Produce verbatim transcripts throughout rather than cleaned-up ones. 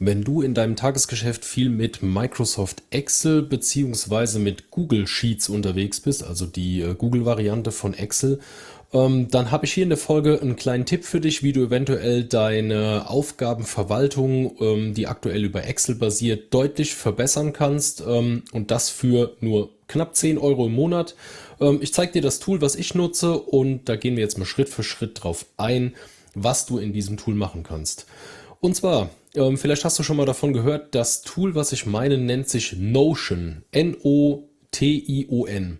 Wenn du in deinem Tagesgeschäft viel mit Microsoft Excel beziehungsweise mit Google Sheets unterwegs bist, also die äh, Google-Variante von Excel, ähm, dann habe ich hier in der Folge einen kleinen Tipp für dich, wie du eventuell deine Aufgabenverwaltung, ähm, die aktuell über Excel basiert, deutlich verbessern kannst, ähm, und das für nur knapp zehn Euro im Monat. Ähm, ich zeige dir das Tool, was ich nutze, und da gehen wir jetzt mal Schritt für Schritt drauf ein, was du in diesem Tool machen kannst. Und zwar, ähm, vielleicht hast du schon mal davon gehört, das Tool, was ich meine, nennt sich Notion. N O T I O N.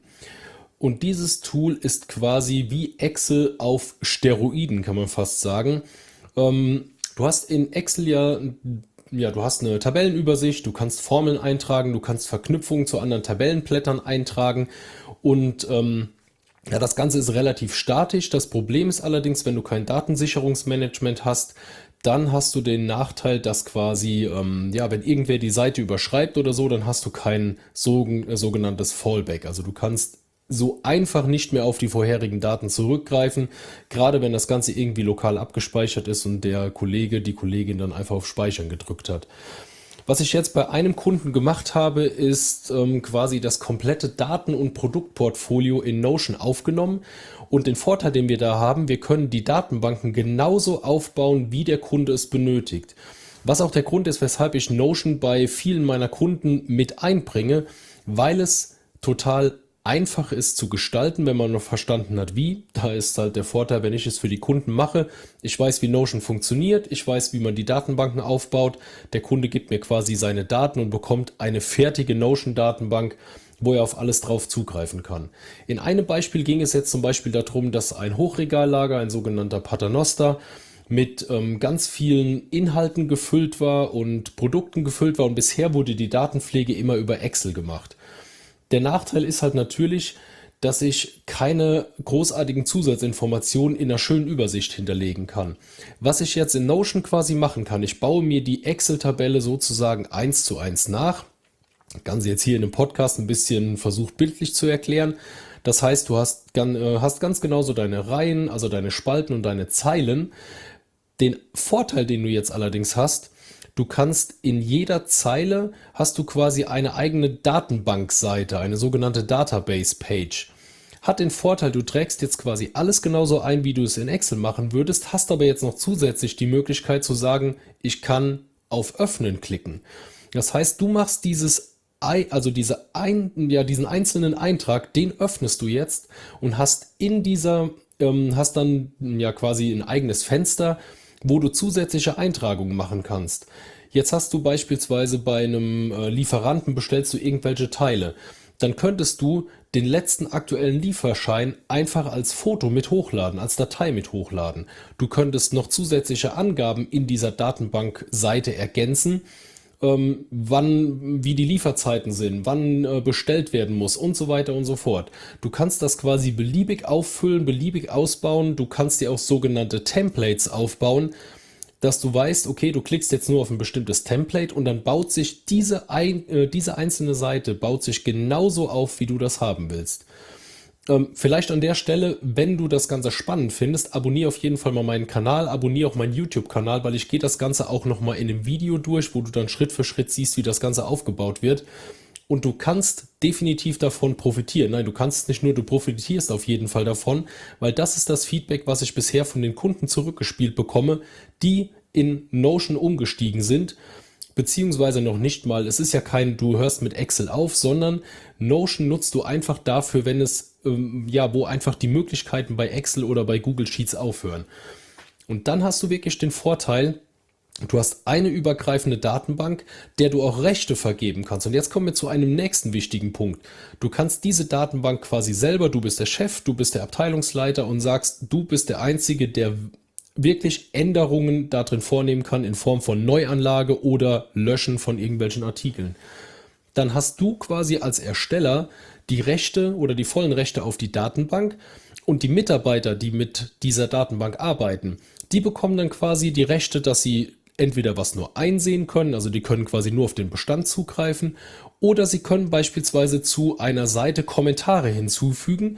Und dieses Tool ist quasi wie Excel auf Steroiden, kann man fast sagen. Ähm, du hast in Excel ja, ja, du hast eine Tabellenübersicht, du kannst Formeln eintragen, du kannst Verknüpfungen zu anderen Tabellenblättern eintragen und ähm, ja, das Ganze ist relativ statisch. Das Problem ist allerdings, wenn du kein Datensicherungsmanagement hast, dann hast du den Nachteil, dass quasi, ähm, ja, wenn irgendwer die Seite überschreibt oder so, dann hast du kein so, äh, sogenanntes Fallback. Also du kannst so einfach nicht mehr auf die vorherigen Daten zurückgreifen, gerade wenn das Ganze irgendwie lokal abgespeichert ist und der Kollege, die Kollegin dann einfach auf Speichern gedrückt hat. Was ich jetzt bei einem Kunden gemacht habe, ist ähm, quasi das komplette Daten- und Produktportfolio in Notion aufgenommen. Und den Vorteil, den wir da haben, wir können die Datenbanken genauso aufbauen, wie der Kunde es benötigt. Was auch der Grund ist, weshalb ich Notion bei vielen meiner Kunden mit einbringe, weil es total einfach ist zu gestalten, wenn man noch verstanden hat, wie. Da ist halt der Vorteil, wenn ich es für die Kunden mache. Ich weiß, wie Notion funktioniert. Ich weiß, wie man die Datenbanken aufbaut. Der Kunde gibt mir quasi seine Daten und bekommt eine fertige Notion-Datenbank, wo er auf alles drauf zugreifen kann. In einem Beispiel ging es jetzt zum Beispiel darum, dass ein Hochregallager, ein sogenannter Paternoster, mit ähm, ganz vielen Inhalten gefüllt war und Produkten gefüllt war, und bisher wurde die Datenpflege immer über Excel gemacht. Der Nachteil ist halt natürlich, dass ich keine großartigen Zusatzinformationen in einer schönen Übersicht hinterlegen kann. Was ich jetzt in Notion quasi machen kann, ich baue mir die Excel-Tabelle sozusagen eins zu eins nach. Das Ganze jetzt hier in dem Podcast ein bisschen versucht bildlich zu erklären. Das heißt, du hast, hast ganz genauso deine Reihen, also deine Spalten und deine Zeilen. Den Vorteil, den du jetzt allerdings hast, du kannst in jeder Zeile, hast du quasi eine eigene Datenbankseite, eine sogenannte Database-Page. Hat den Vorteil, du trägst jetzt quasi alles genauso ein, wie du es in Excel machen würdest, hast aber jetzt noch zusätzlich die Möglichkeit zu sagen, ich kann auf Öffnen klicken. Das heißt, du machst dieses, also diese ein, ja, diesen einzelnen Eintrag, den öffnest du jetzt und hast in dieser, ähm, hast dann ja quasi ein eigenes Fenster, wo du zusätzliche Eintragungen machen kannst. Jetzt hast du beispielsweise bei einem äh, Lieferanten, bestellst du irgendwelche Teile. Dann könntest du den letzten aktuellen Lieferschein einfach als Foto mit hochladen, als Datei mit hochladen. Du könntest noch zusätzliche Angaben in dieser Datenbankseite ergänzen, ähm, wann, wie die Lieferzeiten sind, wann äh, bestellt werden muss und so weiter und so fort. Du kannst das quasi beliebig auffüllen, beliebig ausbauen. Du kannst dir auch sogenannte Templates aufbauen, dass du weißt, okay, du klickst jetzt nur auf ein bestimmtes Template und dann baut sich diese, ein, äh, diese einzelne Seite baut sich genauso auf, wie du das haben willst. Ähm, vielleicht an der Stelle, wenn du das Ganze spannend findest, abonniere auf jeden Fall mal meinen Kanal, abonniere auch meinen YouTube-Kanal, weil ich gehe das Ganze auch nochmal in einem Video durch, wo du dann Schritt für Schritt siehst, wie das Ganze aufgebaut wird. Und du kannst definitiv davon profitieren. Nein, du kannst nicht nur, du profitierst auf jeden Fall davon, weil das ist das Feedback, was ich bisher von den Kunden zurückgespielt bekomme, die in Notion umgestiegen sind, beziehungsweise noch nicht mal. Es ist ja kein, du hörst mit Excel auf, sondern Notion nutzt du einfach dafür, wenn es, ähm, ja, wo einfach die Möglichkeiten bei Excel oder bei Google Sheets aufhören. Und dann hast du wirklich den Vorteil, du hast eine übergreifende Datenbank, der du auch Rechte vergeben kannst. Und jetzt kommen wir zu einem nächsten wichtigen Punkt. Du kannst diese Datenbank quasi selber, du bist der Chef, du bist der Abteilungsleiter und sagst, du bist der Einzige, der wirklich Änderungen darin vornehmen kann in Form von Neuanlage oder Löschen von irgendwelchen Artikeln. Dann hast du quasi als Ersteller die Rechte oder die vollen Rechte auf die Datenbank, und die Mitarbeiter, die mit dieser Datenbank arbeiten, die bekommen dann quasi die Rechte, dass sie entweder was nur einsehen können, also die können quasi nur auf den Bestand zugreifen, oder sie können beispielsweise zu einer Seite Kommentare hinzufügen,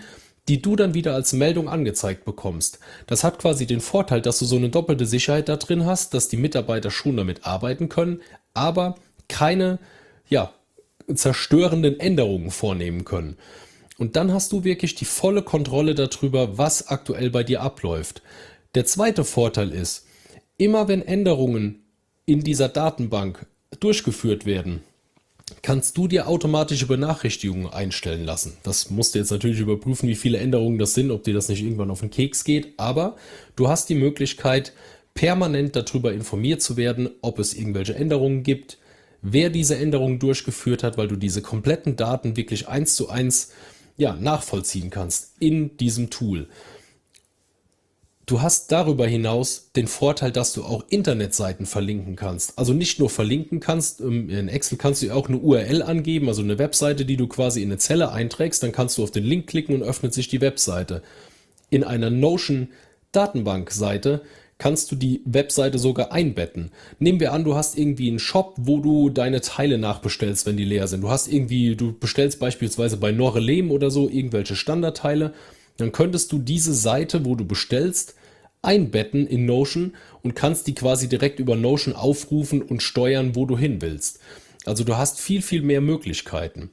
die du dann wieder als Meldung angezeigt bekommst. Das hat quasi den Vorteil, dass du so eine doppelte Sicherheit da drin hast, dass die Mitarbeiter schon damit arbeiten können, aber keine, ja, zerstörenden Änderungen vornehmen können. Und dann hast du wirklich die volle Kontrolle darüber, was aktuell bei dir abläuft. Der zweite Vorteil ist, immer wenn Änderungen in dieser Datenbank durchgeführt werden, kannst du dir automatische Benachrichtigungen einstellen lassen. Das musst du jetzt natürlich überprüfen, wie viele Änderungen das sind, ob dir das nicht irgendwann auf den Keks geht, aber du hast die Möglichkeit, permanent darüber informiert zu werden, ob es irgendwelche Änderungen gibt, wer diese Änderungen durchgeführt hat, weil du diese kompletten Daten wirklich eins zu eins ja, nachvollziehen kannst in diesem Tool. Du hast darüber hinaus den Vorteil, dass du auch Internetseiten verlinken kannst. Also nicht nur verlinken kannst, in Excel kannst du auch eine U R L angeben, also eine Webseite, die du quasi in eine Zelle einträgst, dann kannst du auf den Link klicken und öffnet sich die Webseite. In einer Notion Datenbankseite kannst du die Webseite sogar einbetten. Nehmen wir an, du hast irgendwie einen Shop, wo du deine Teile nachbestellst, wenn die leer sind. Du hast irgendwie, du bestellst beispielsweise bei Norelem oder so irgendwelche Standardteile. Dann könntest du diese Seite, wo du bestellst, einbetten in Notion und kannst die quasi direkt über Notion aufrufen und steuern, wo du hin willst. Also du hast viel, viel mehr Möglichkeiten.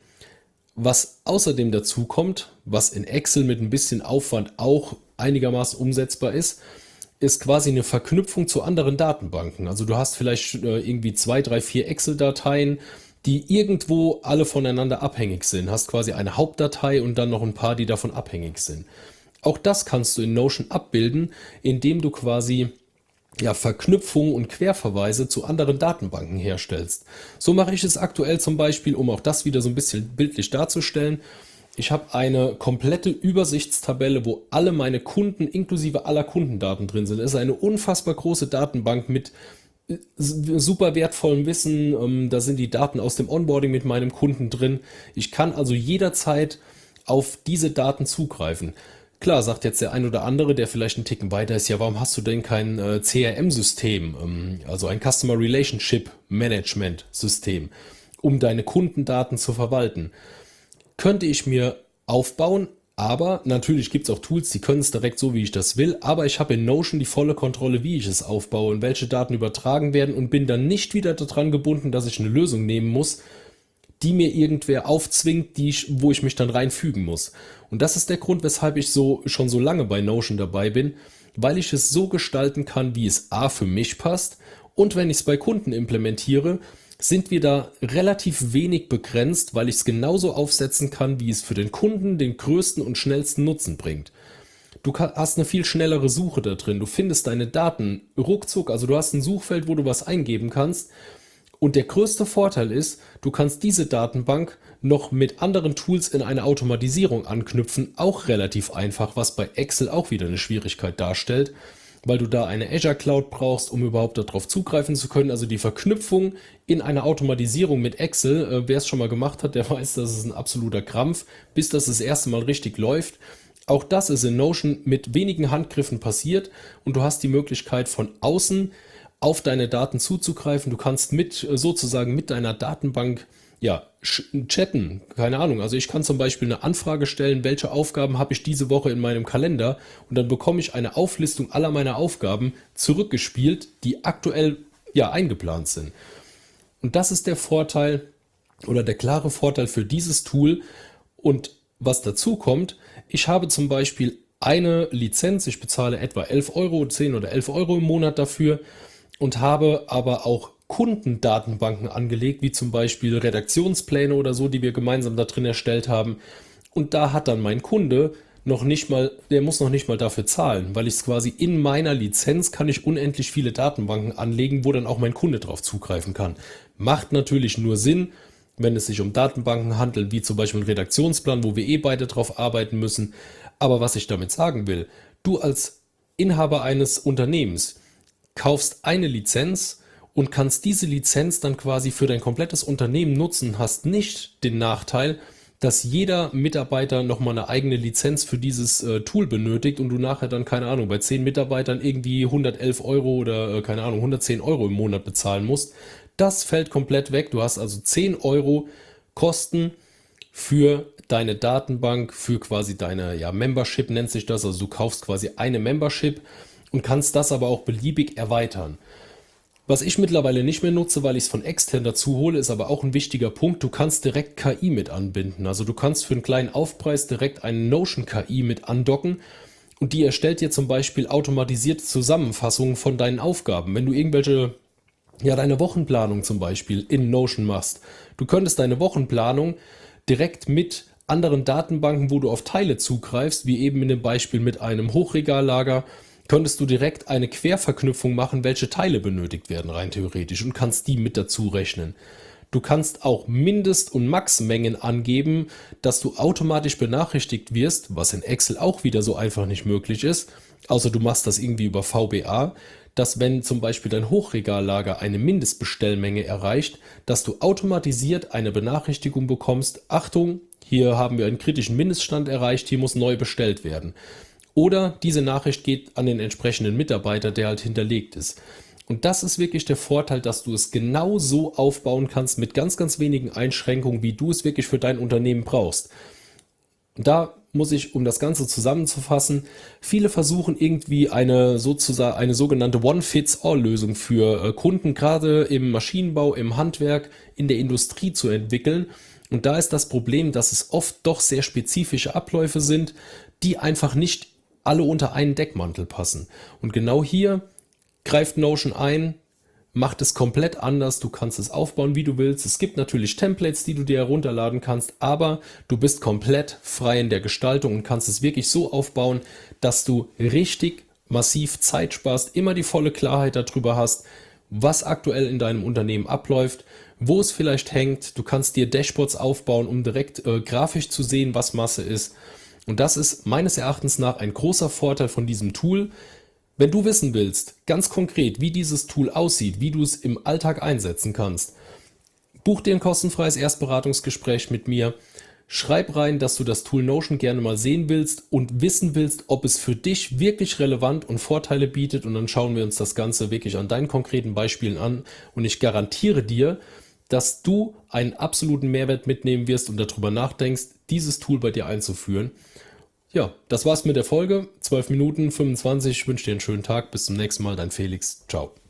Was außerdem dazu kommt, was in Excel mit ein bisschen Aufwand auch einigermaßen umsetzbar ist, ist quasi eine Verknüpfung zu anderen Datenbanken. Also du hast vielleicht äh, irgendwie zwei, drei, vier Excel-Dateien, die irgendwo alle voneinander abhängig sind. Hast quasi eine Hauptdatei und dann noch ein paar, die davon abhängig sind. Auch das kannst du in Notion abbilden, indem du quasi ja, Verknüpfungen und Querverweise zu anderen Datenbanken herstellst. So mache ich es aktuell zum Beispiel, um auch das wieder so ein bisschen bildlich darzustellen. Ich habe eine komplette Übersichtstabelle, wo alle meine Kunden inklusive aller Kundendaten drin sind. Es ist eine unfassbar große Datenbank mit super wertvollem Wissen. Da sind die Daten aus dem Onboarding mit meinem Kunden drin. Ich kann also jederzeit auf diese Daten zugreifen. Klar, sagt jetzt der ein oder andere, der vielleicht einen Ticken weiter ist, ja, warum hast du denn kein äh, C R M-System, ähm, also ein Customer Relationship Management System, um deine Kundendaten zu verwalten? Könnte ich mir aufbauen, aber natürlich gibt es auch Tools, die können es direkt so, wie ich das will, aber ich habe in Notion die volle Kontrolle, wie ich es aufbaue und welche Daten übertragen werden und bin dann nicht wieder daran gebunden, dass ich eine Lösung nehmen muss, die mir irgendwer aufzwingt, die ich, wo ich mich dann reinfügen muss. Und das ist der Grund, weshalb ich so schon so lange bei Notion dabei bin, weil ich es so gestalten kann, wie es A für mich passt, und wenn ich es bei Kunden implementiere, sind wir da relativ wenig begrenzt, weil ich es genauso aufsetzen kann, wie es für den Kunden den größten und schnellsten Nutzen bringt. Du hast eine viel schnellere Suche da drin, du findest deine Daten ruckzuck, also du hast ein Suchfeld, wo du was eingeben kannst. Und der größte Vorteil ist, du kannst diese Datenbank noch mit anderen Tools in eine Automatisierung anknüpfen, auch relativ einfach, was bei Excel auch wieder eine Schwierigkeit darstellt, weil du da eine Azure Cloud brauchst, um überhaupt darauf zugreifen zu können. Also die Verknüpfung in eine Automatisierung mit Excel, äh, wer es schon mal gemacht hat, der weiß, das ist ein absoluter Krampf, bis das das erste Mal richtig läuft. Auch das ist in Notion mit wenigen Handgriffen passiert und du hast die Möglichkeit von außen auf deine Daten zuzugreifen. Du kannst mit sozusagen mit deiner Datenbank ja chatten, keine Ahnung. Also ich kann zum Beispiel eine Anfrage stellen, welche Aufgaben habe ich diese Woche in meinem Kalender, und dann bekomme ich eine Auflistung aller meiner Aufgaben zurückgespielt, die aktuell ja eingeplant sind. Und das ist der Vorteil oder der klare Vorteil für dieses Tool. Und was dazu kommt, ich habe zum Beispiel eine Lizenz, ich bezahle etwa elf Euro, zehn oder elf Euro im Monat dafür, und habe aber auch Kundendatenbanken angelegt, wie zum Beispiel Redaktionspläne oder so, die wir gemeinsam da drin erstellt haben. Und da hat dann mein Kunde noch nicht mal, der muss noch nicht mal dafür zahlen, weil ich es quasi in meiner Lizenz kann ich unendlich viele Datenbanken anlegen, wo dann auch mein Kunde drauf zugreifen kann. Macht natürlich nur Sinn, wenn es sich um Datenbanken handelt, wie zum Beispiel ein Redaktionsplan, wo wir eh beide drauf arbeiten müssen. Aber was ich damit sagen will, du als Inhaber eines Unternehmens kaufst eine Lizenz und kannst diese Lizenz dann quasi für dein komplettes Unternehmen nutzen, hast nicht den Nachteil, dass jeder Mitarbeiter nochmal eine eigene Lizenz für dieses äh, Tool benötigt und du nachher dann, keine Ahnung, bei zehn Mitarbeitern irgendwie hundertelf Euro oder, äh, keine Ahnung, hundertzehn Euro im Monat bezahlen musst. Das fällt komplett weg. Du hast also zehn Euro Kosten für deine Datenbank, für quasi deine, ja, Membership nennt sich das. Also du kaufst quasi eine Membership und kannst das aber auch beliebig erweitern. Was ich mittlerweile nicht mehr nutze, weil ich es von extern dazu hole, ist aber auch ein wichtiger Punkt. Du kannst direkt K I mit anbinden. Also du kannst für einen kleinen Aufpreis direkt eine Notion K I mit andocken und die erstellt dir zum Beispiel automatisierte Zusammenfassungen von deinen Aufgaben. Wenn du irgendwelche, ja, deine Wochenplanung zum Beispiel in Notion machst. Du könntest deine Wochenplanung direkt mit anderen Datenbanken, wo du auf Teile zugreifst, wie eben in dem Beispiel mit einem Hochregallager, könntest du direkt eine Querverknüpfung machen, welche Teile benötigt werden, rein theoretisch, und kannst die mit dazu rechnen. Du kannst auch Mindest- und Max-Mengen angeben, dass du automatisch benachrichtigt wirst, was in Excel auch wieder so einfach nicht möglich ist, außer du machst das irgendwie über V B A, dass wenn zum Beispiel dein Hochregallager eine Mindestbestellmenge erreicht, dass du automatisiert eine Benachrichtigung bekommst: Achtung, hier haben wir einen kritischen Mindeststand erreicht, hier muss neu bestellt werden. Oder diese Nachricht geht an den entsprechenden Mitarbeiter, der halt hinterlegt ist. Und das ist wirklich der Vorteil, dass du es genau so aufbauen kannst, mit ganz, ganz wenigen Einschränkungen, wie du es wirklich für dein Unternehmen brauchst. Und da muss ich, um das Ganze zusammenzufassen, viele versuchen irgendwie eine sozusagen eine sogenannte One-Fits-All-Lösung für äh, Kunden, gerade im Maschinenbau, im Handwerk, in der Industrie zu entwickeln. Und da ist das Problem, dass es oft doch sehr spezifische Abläufe sind, die einfach nicht alle unter einen Deckmantel passen. Und genau hier greift Notion ein, macht es komplett anders. Du kannst es aufbauen, wie du willst. Es gibt natürlich Templates, die du dir herunterladen kannst, aber du bist komplett frei in der Gestaltung und kannst es wirklich so aufbauen, dass du richtig massiv Zeit sparst, immer die volle Klarheit darüber hast, was aktuell in deinem Unternehmen abläuft, wo es vielleicht hängt. Du kannst dir Dashboards aufbauen, um direkt äh, grafisch zu sehen, was Masse ist. Und das ist meines Erachtens nach ein großer Vorteil von diesem Tool. Wenn du wissen willst, ganz konkret, wie dieses Tool aussieht, wie du es im Alltag einsetzen kannst, buch dir ein kostenfreies Erstberatungsgespräch mit mir. Schreib rein, dass du das Tool Notion gerne mal sehen willst und wissen willst, ob es für dich wirklich relevant und Vorteile bietet, und dann schauen wir uns das Ganze wirklich an deinen konkreten Beispielen an und ich garantiere dir, dass du einen absoluten Mehrwert mitnehmen wirst und darüber nachdenkst, dieses Tool bei dir einzuführen. Ja, das war's mit der Folge. zwölf Minuten fünfundzwanzig. Ich wünsche dir einen schönen Tag. Bis zum nächsten Mal. Dein Felix. Ciao.